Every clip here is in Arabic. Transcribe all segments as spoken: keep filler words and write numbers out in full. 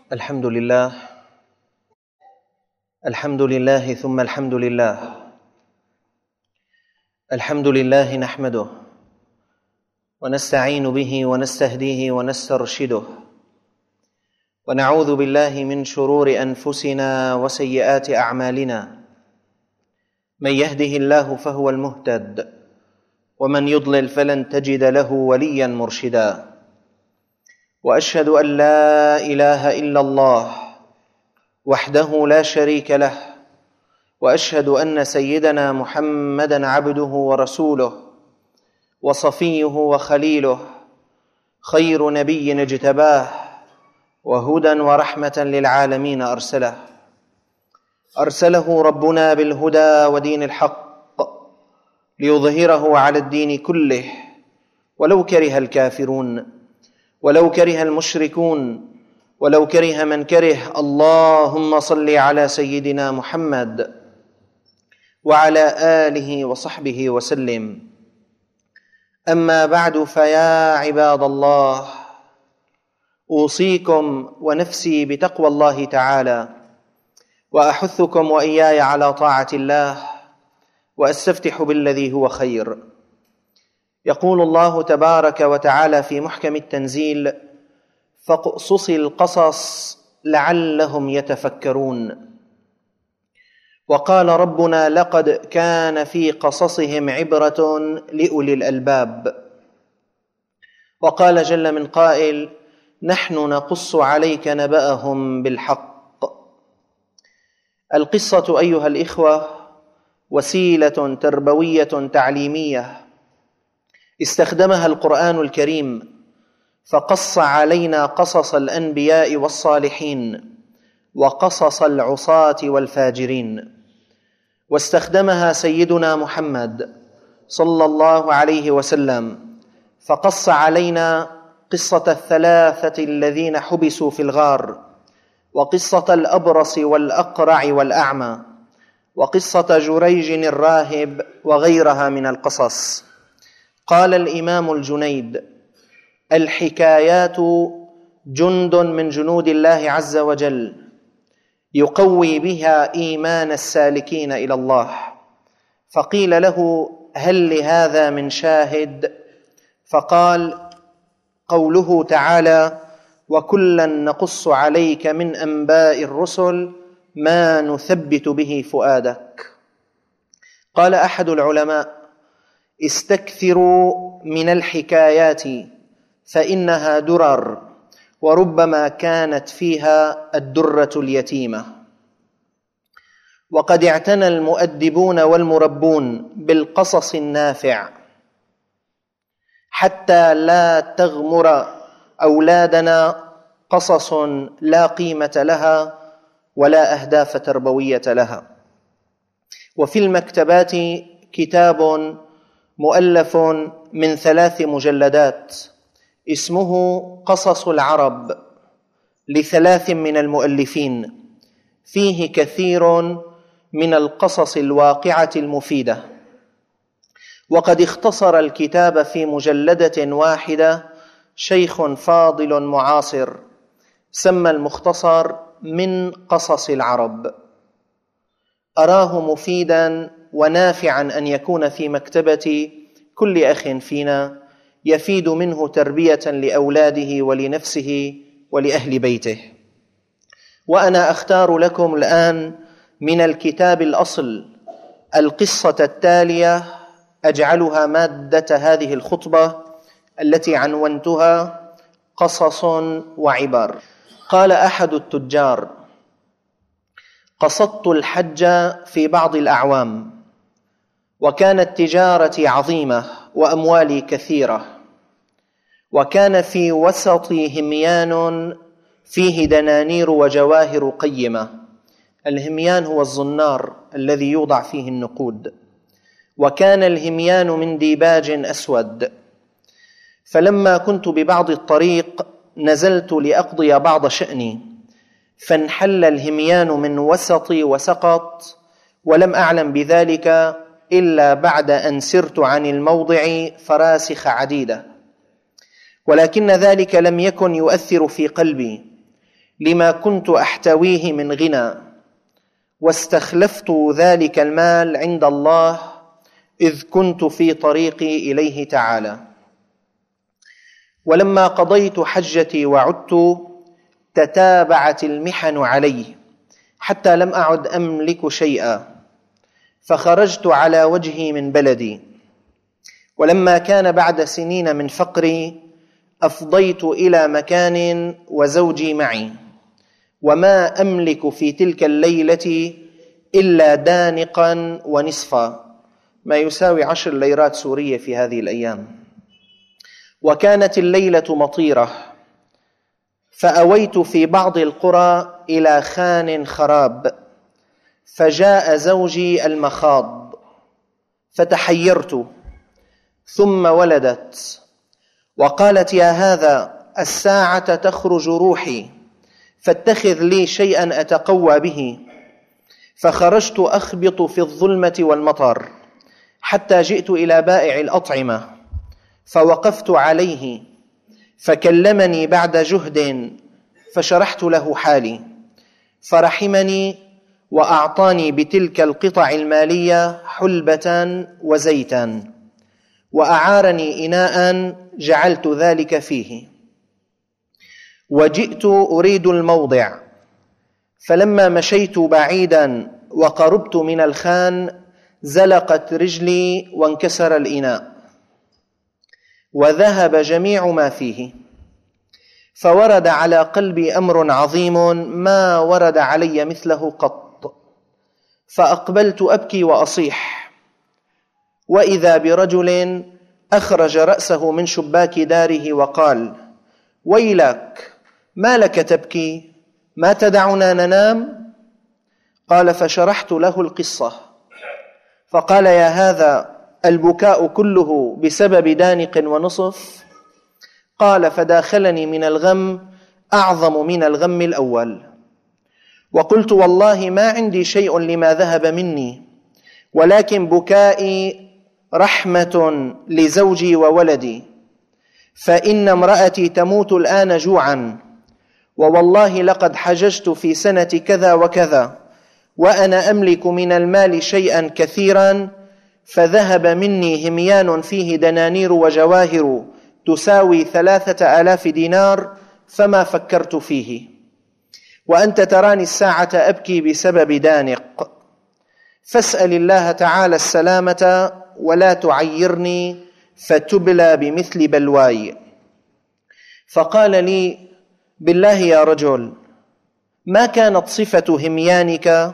الحمد لله الحمد لله ثم الحمد لله الحمد لله نحمده ونستعين به ونستهديه ونسترشده ونعوذ بالله من شرور أنفسنا وسيئات أعمالنا. من يهده الله فهو المهتد ومن يضلل فلن تجد له وليا مرشدا. وأشهد أن لا إله إلا الله وحده لا شريك له، وأشهد أن سيدنا محمدًا عبده ورسوله وصفيه وخليله، خير نبي اجتباه وهدى ورحمة للعالمين أرسله. أرسله ربنا بالهدى ودين الحق ليظهره على الدين كله ولو كره الكافرون ولو كره المشركون ولو كره من كره. اللهم صل على سيدنا محمد وعلى آله وصحبه وسلم. أما بعد، فيا عباد الله، أوصيكم ونفسي بتقوى الله تعالى، وأحثكم وإياي على طاعة الله، وأستفتح بالذي هو خير. يقول الله تبارك وتعالى في محكم التنزيل: فاقصص القصص لعلهم يتفكرون. وقال ربنا: لقد كان في قصصهم عبرة لأولي الألباب. وقال جل من قائل: نحن نقص عليك نبأهم بالحق. القصة أيها الإخوة وسيلة تربوية تعليمية استخدمها القرآن الكريم، فقص علينا قصص الأنبياء والصالحين وقصص العصاة والفاجرين. واستخدمها سيدنا محمد صلى الله عليه وسلم، فقص علينا قصة الثلاثة الذين حبسوا في الغار، وقصة الأبرص والأقرع والأعمى، وقصة جريج الراهب، وغيرها من القصص. قال الإمام الجنيد: الحكايات جند من جنود الله عز وجل يقوي بها إيمان السالكين إلى الله. فقيل له: هل لهذا من شاهد؟ فقال: قوله تعالى: وكلا نقص عليك من أنباء الرسل ما نثبت به فؤادك. قال أحد العلماء: استكثروا من الحكايات فإنها درر، وربما كانت فيها الدرة اليتيمة. وقد اعتنى المؤدبون والمربون بالقصص النافع حتى لا تغمر أولادنا قصص لا قيمة لها ولا أهداف تربوية لها. وفي المكتبات كتاب مؤلف من ثلاث مجلدات اسمه قصص العرب لثلاث من المؤلفين، فيه كثير من القصص الواقعة المفيدة. وقد اختصر الكتاب في مجلدة واحدة شيخ فاضل معاصر سمى المختصر من قصص العرب. أراه مفيدا ونافعا أن يكون في مكتبة كل أخ فينا يفيد منه تربية لأولاده ولنفسه ولأهل بيته. وأنا أختار لكم الآن من الكتاب الأصل القصة التالية، أجعلها مادة هذه الخطبة التي عنونتها قصص وعبر. قال أحد التجار: قصدت الحج في بعض الأعوام، وكانت تجارتي عظيمة وأموالي كثيرة، وكان في وسطي هميان فيه دنانير وجواهر قيمة. الهميان هو الزنار الذي يوضع فيه النقود، وكان الهميان من ديباج أسود. فلما كنت ببعض الطريق نزلت لأقضي بعض شأني، فانحل الهميان من وسطي وسقط، ولم أعلم بذلك إلا بعد أن سرت عن الموضع فراسخ عديدة. ولكن ذلك لم يكن يؤثر في قلبي، لما كنت أحتويه من غنى، واستخلفت ذلك المال عند الله إذ كنت في طريقي إليه تعالى. ولما قضيت حجتي وعدت تتابعت المحن علي حتى لم أعد أملك شيئا، فخرجت على وجهي من بلدي. ولما كان بعد سنين من فقري أفضيت إلى مكان وزوجي معي، وما أملك في تلك الليلة إلا دانقا ونصفا، ما يساوي عشر ليرات سورية في هذه الأيام. وكانت الليلة مطيرة، فأويت في بعض القرى إلى خان خراب، فجاء زوجي المخاض فتحيرت، ثم ولدت وقالت: يا هذا الساعة تخرج روحي، فاتخذ لي شيئا أتقوى به. فخرجت أخبط في الظلمة والمطر حتى جئت إلى بائع الأطعمة، فوقفت عليه فكلمني بعد جهد، فشرحت له حالي، فرحمني وأعطاني بتلك القطع المالية حلبة وزيتا، وأعارني إناء جعلت ذلك فيه. وجئت أريد الموضع، فلما مشيت بعيدا وقربت من الخان زلقت رجلي وانكسر الإناء وذهب جميع ما فيه. فورد على قلبي أمر عظيم ما ورد علي مثله قط، فأقبلت أبكي وأصيح، وإذا برجل أخرج رأسه من شباك داره وقال: ويلك، ما لك تبكي؟ ما تدعنا ننام؟ قال: فشرحت له القصة، فقال: يا هذا البكاء كله بسبب دانق ونصف؟ قال: فداخلني من الغم أعظم من الغم الأول. وقلت: والله ما عندي شيء لما ذهب مني، ولكن بكائي رحمة لزوجي وولدي، فإن امرأتي تموت الآن جوعا، ووالله لقد حججت في سنة كذا وكذا، وأنا أملك من المال شيئا كثيرا، فذهب مني هميان فيه دنانير وجواهر تساوي ثلاثة آلاف دينار، فما فكرت فيه، وأنت تراني الساعة أبكي بسبب دانق، فاسأل الله تعالى السلامة ولا تعيرني فتبلى بمثل بلواي. فقال لي: بالله يا رجل، ما كانت صفة هميانك؟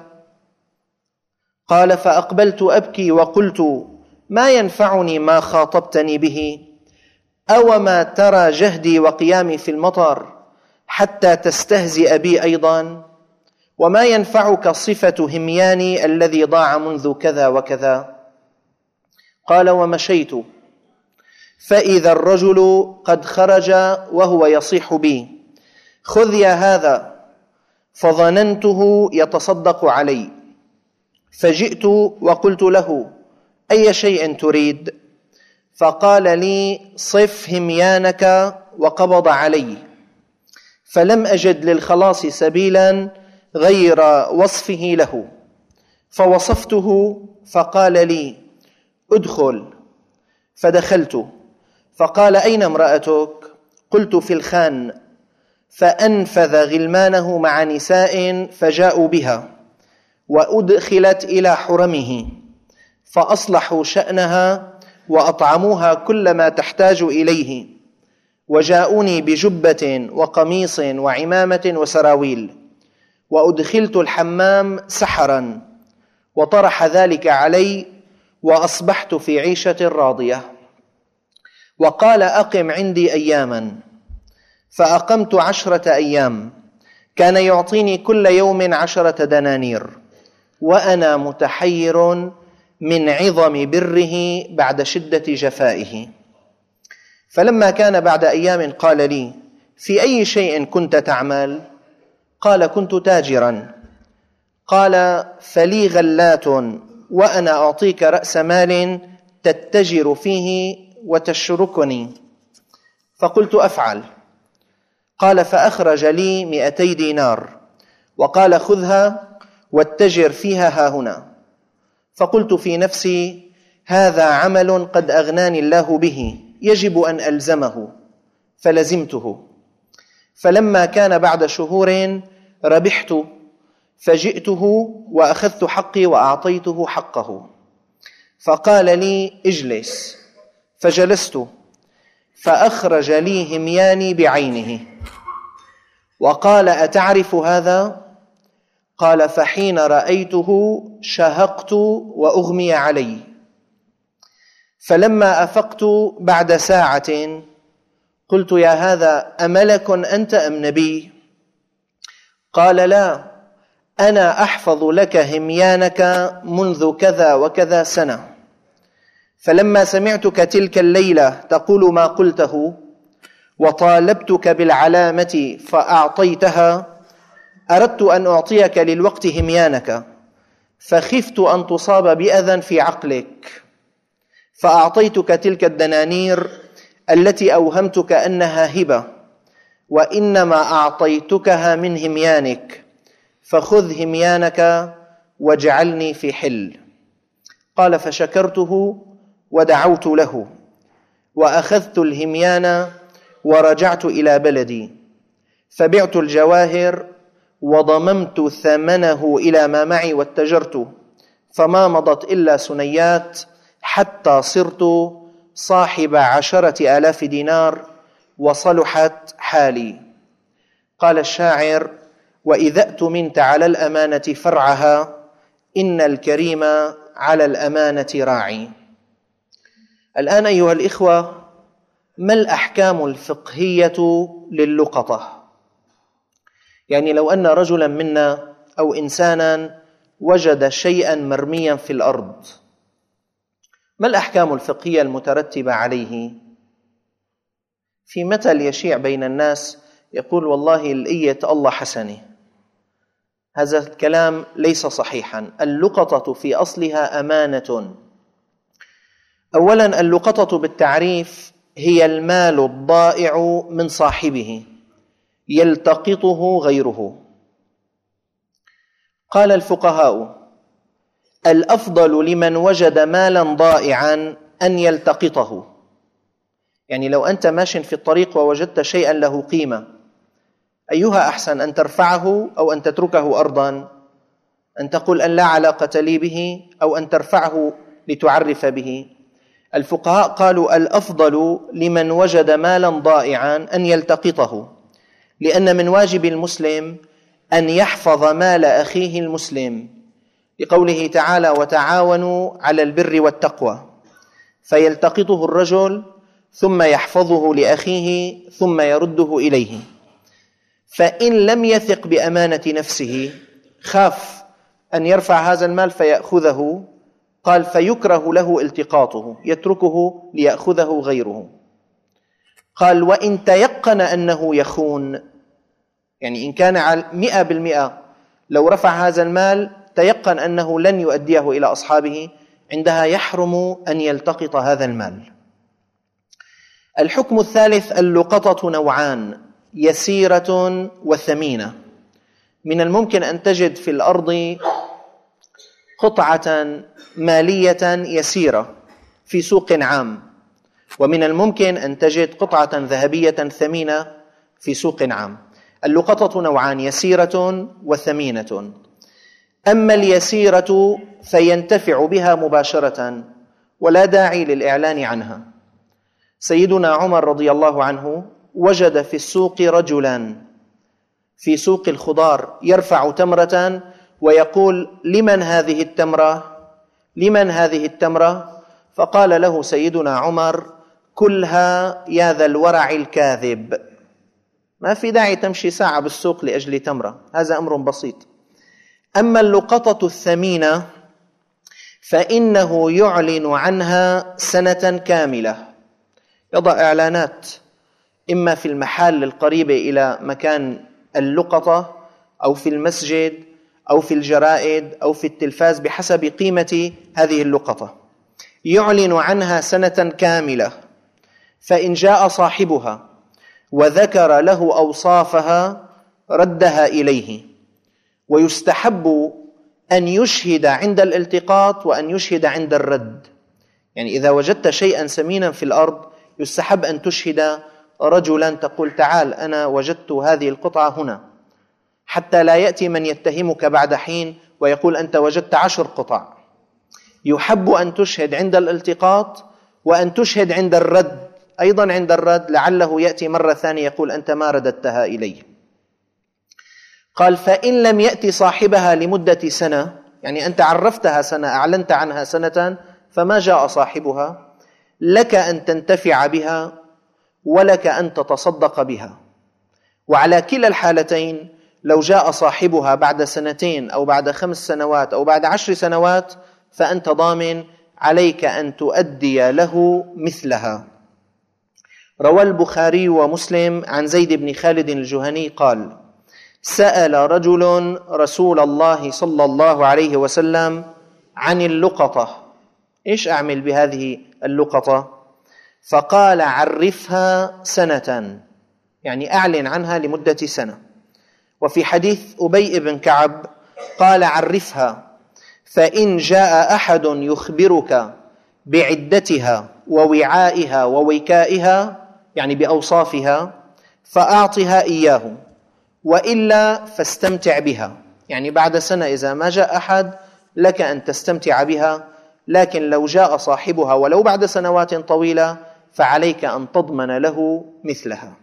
قال: فأقبلت أبكي وقلت: ما ينفعني ما خاطبتني به؟ أوما ترى جهدي وقيامي في المطر حتى تستهزئ بي أيضا؟ وما ينفعك صفة همياني الذي ضاع منذ كذا وكذا؟ قال: ومشيت فإذا الرجل قد خرج وهو يصيح بي: خذ يا هذا، فظننته يتصدق علي، فجئت وقلت له: أي شيء تريد؟ فقال لي: صف هميانك، وقبض علي، فلم أجد للخلاص سبيلا غير وصفه له، فوصفته، فقال لي: ادخل. فدخلت، فقال: أين امرأتك؟ قلت: في الخان. فأنفذ غلمانه مع نساء فجاءوا بها، وأدخلت إلى حرمه، فأصلحوا شأنها وأطعموها كل ما تحتاج إليه، وجاءوني بجبة وقميص وعمامة وسراويل، وأدخلت الحمام سحرا، وطرح ذلك علي، وأصبحت في عيشة راضية. وقال: أقم عندي أياما، فأقمت عشرة أيام، كان يعطيني كل يوم عشرة دنانير، وأنا متحير من عظم بره بعد شدة جفائه. فلما كان بعد أيام قال لي: في أي شيء كنت تعمل؟ قال: كنت تاجرا. قال: فلي غلات، وأنا أعطيك رأس مال تتجر فيه وتشركني. فقلت: أفعل. قال: فأخرج لي مئتي دينار وقال: خذها واتجر فيها هاهنا. فقلت في نفسي: هذا عمل قد أغناني الله به، يجب أن ألزمه، فلزمته. فلما كان بعد شهور ربحت، فجئته وأخذت حقي وأعطيته حقه. فقال لي: اجلس. فجلست، فأخرج لي همياني بعينه وقال: أتعرف هذا؟ قال: فحين رأيته شهقت وأغمي علي. فلما أفقت بعد ساعة قلت: يا هذا، أملك أنت أم نبي؟ قال: لا، أنا أحفظ لك هميانك منذ كذا وكذا سنة، فلما سمعتك تلك الليلة تقول ما قلته وطالبتك بالعلامة فأعطيتها، أردت أن أعطيك للوقت هميانك، فخفت أن تصاب بأذى في عقلك، فأعطيتك تلك الدنانير التي أوهمتك أنها هبة، وإنما أعطيتكها من هميانك، فخذ هميانك واجعلني في حل. قال: فشكرته ودعوت له، وأخذت الهميان ورجعت إلى بلدي، فبعت الجواهر وضممت ثمنه إلى ما معي واتجرت، فما مضت إلا سنيات حتى صرت صاحب عشرة آلاف دينار وصلحت حالي. قال الشاعر: وإذا اؤتمنت على الأمانة فرعها، إن الكريم على الأمانة راعي. الآن أيها الإخوة، ما الأحكام الفقهية للقطة؟ يعني لو أن رجلا منا أو إنسانا وجد شيئا مرميا في الأرض، ما الأحكام الفقهية المترتبة عليه؟ في مثل يشيع بين الناس يقول: والله الإية الله حسنة. هذا الكلام ليس صحيحا. اللقطة في أصلها أمانة. أولا، اللقطة بالتعريف هي المال الضائع من صاحبه يلتقطه غيره. قال الفقهاء: الأفضل لمن وجد مالا ضائعا أن يلتقطه. يعني لو أنت ماشٍ في الطريق ووجدت شيئا له قيمة، أيها أحسن، أن ترفعه أو أن تتركه أرضا؟ أن تقول أن لا علاقة لي به، أو أن ترفعه لتعرف به؟ الفقهاء قالوا: الأفضل لمن وجد مالا ضائعا أن يلتقطه، لأن من واجب المسلم أن يحفظ مال أخيه المسلم، لقوله تعالى: وتعاونوا على البر والتقوى. فيلتقطه الرجل ثم يحفظه لأخيه ثم يرده إليه. فإن لم يثق بأمانة نفسه، خاف أن يرفع هذا المال فيأخذه، قال: فيكره له التقاطه، يتركه ليأخذه غيره. قال: وإن تيقن أنه يخون، يعني إن كان على مئة بالمئة لو رفع هذا المال تيقن أنه لن يؤديه إلى أصحابه، عندها يحرم أن يلتقط هذا المال. الحكم الثالث: اللقطة نوعان: يسيرة وثمينة. من الممكن أن تجد في الأرض قطعة مالية يسيرة في سوق عام، ومن الممكن أن تجد قطعة ذهبية ثمينة في سوق عام. اللقطة نوعان: يسيرة وثمينة. أما اليسيرة فينتفع بها مباشرة ولا داعي للإعلان عنها. سيدنا عمر رضي الله عنه وجد في السوق رجلا في سوق الخضار يرفع تمرة ويقول: لمن هذه التمرة؟ لمن هذه التمرة؟ فقال له سيدنا عمر: كلها يا ذا الورع الكاذب. ما في داعي تمشي ساعة بالسوق لأجل تمرة، هذا أمر بسيط. أما اللقطة الثمينة فإنه يعلن عنها سنة كاملة، يضع إعلانات إما في المحال القريب إلى مكان اللقطة، أو في المسجد، أو في الجرائد، أو في التلفاز، بحسب قيمة هذه اللقطة. يعلن عنها سنة كاملة، فإن جاء صاحبها وذكر له أوصافها ردها إليه. ويستحب أن يشهد عند الالتقاط وأن يشهد عند الرد. يعني إذا وجدت شيئا ثمينا في الأرض يستحب أن تشهد رجلا، تقول تعال أنا وجدت هذه القطعة هنا، حتى لا يأتي من يتهمك بعد حين ويقول أنت وجدت عشر قطع. يحب أن تشهد عند الالتقاط وأن تشهد عند الرد أيضا. عند الرد لعله يأتي مرة ثانية يقول أنت ما رددتها إلي. قال فإن لم يأتي صاحبها لمدة سنة، يعني أنت عرفتها سنة، أعلنت عنها سنة فما جاء صاحبها، لك أن تنتفع بها ولك أن تتصدق بها. وعلى كلا الحالتين لو جاء صاحبها بعد سنتين أو بعد خمس سنوات أو بعد عشر سنوات فأنت ضامن، عليك أن تؤدي له مثلها. روى البخاري ومسلم عن زيد بن خالد الجهني قال: سأل رجل رسول الله صلى الله عليه وسلم عن اللقطة، إيش أعمل بهذه اللقطة؟ فقال: عرفها سنة، يعني أعلن عنها لمدة سنة. وفي حديث أبي بن كعب قال: عرفها، فإن جاء أحد يخبرك بعدتها ووعائها ووكائها، يعني بأوصافها، فأعطها إياه، وإلا فاستمتع بها. يعني بعد سنة إذا ما جاء أحد لك أن تستمتع بها، لكن لو جاء صاحبها ولو بعد سنوات طويلة فعليك أن تضمن له مثلها.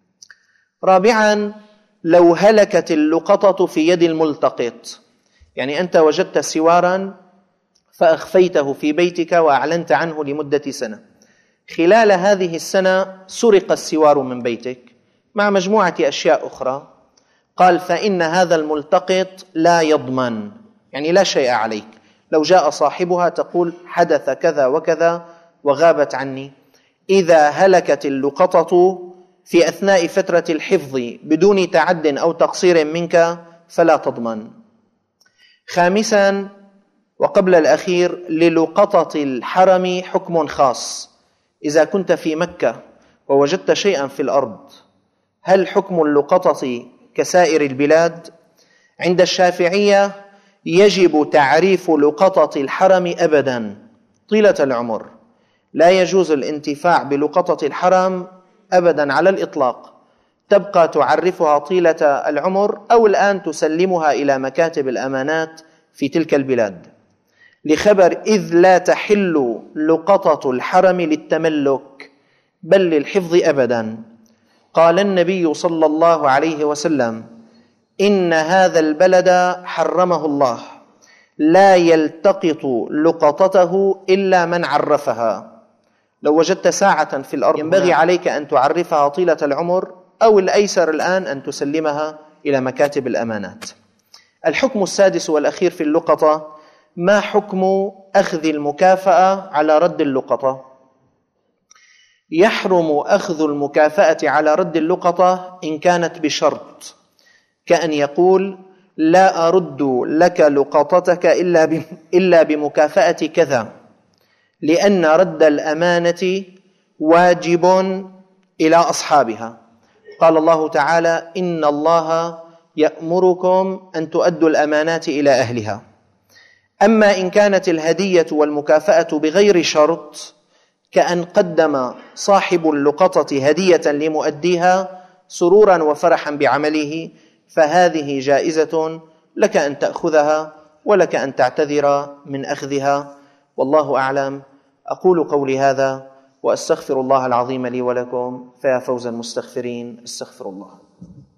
رابعا، لو هلكت اللقطة في يد الملتقط، يعني أنت وجدت سوارا فأخفيته في بيتك وأعلنت عنه لمدة سنة، خلال هذه السنة سرق السوار من بيتك مع مجموعة أشياء أخرى. قال: فإن هذا الملتقط لا يضمن، يعني لا شيء عليك. لو جاء صاحبها تقول حدث كذا وكذا وغابت عني. إذا هلكت اللقطة في أثناء فترة الحفظ بدون تعد أو تقصير منك فلا تضمن. خامسا وقبل الأخير، للقطة الحرم حكم خاص. إذا كنت في مكة ووجدت شيئا في الأرض، هل حكم اللقطة كسائر البلاد؟ عند الشافعية يجب تعريف لقطة الحرم أبدا طيلة العمر، لا يجوز الانتفاع بلقطة الحرم أبدا على الإطلاق، تبقى تعرفها طيلة العمر أو الآن تسلمها إلى مكاتب الأمانات في تلك البلاد، لخبر إذ لا تحل لقطة الحرم للتملك بل للحفظ أبدا. قال النبي صلى الله عليه وسلم: إن هذا البلد حرمه الله، لا يلتقط لقطته إلا من عرفها. لو وجدت ساعة في الأرض ينبغي عليك أن تعرفها طيلة العمر، أو الأيسر الآن أن تسلمها إلى مكاتب الأمانات. الحكم السادس والأخير في اللقطة: ما حكم أخذ المكافأة على رد اللقطة؟ يحرم أخذ المكافأة على رد اللقطة إن كانت بشرط، كأن يقول: لا أرد لك لقطتك إلا إلا بمكافأة كذا، لأن رد الأمانة واجب إلى أصحابها. قال الله تعالى: إن الله يأمركم أن تؤدوا الأمانات إلى أهلها. أما إن كانت الهدية والمكافأة بغير شرط، كأن قدم صاحب اللقطة هدية لمؤديها سرورا وفرحا بعمله، فهذه جائزة، لك أن تأخذها ولك أن تعتذر من أخذها. والله أعلم. أقول قولي هذا وأستغفر الله العظيم لي ولكم، فيا فوز المستغفرين. استغفر الله.